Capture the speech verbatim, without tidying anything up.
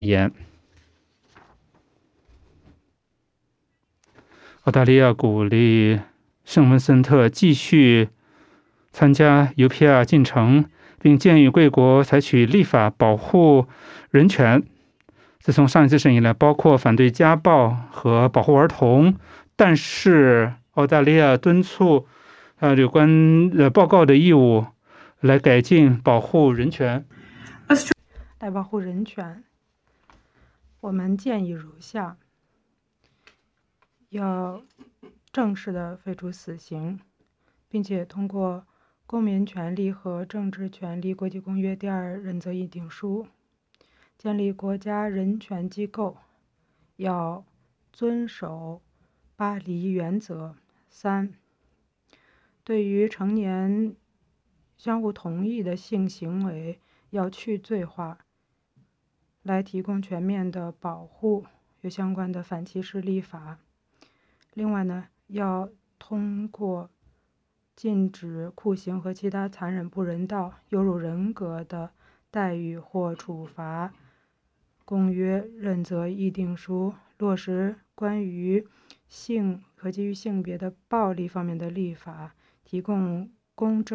言。澳大利亚鼓励圣文森特继续参加 U P R 进程，并建议贵国采取立法保护人权。自从上一次审议来，包括反对家暴和保护儿童，但是澳大利亚敦促呃有关呃报告的义务，来改进保护人权。 来保护人权，我们建议如下：要正式的废除死刑，并且通过《公民权利和政治权利国际公约》第二认则议定书，建立国家人权机构，要遵守巴黎原则。三、对于成年相互同意的性行为要去罪化，来提供全面的保护，有相关的反歧视立法。另外呢，要通过禁止酷刑和其他残忍、不人道、有辱人格的待遇或处罚公约认则议定书，落实关于性和基于性别的暴力方面的立法，提供公正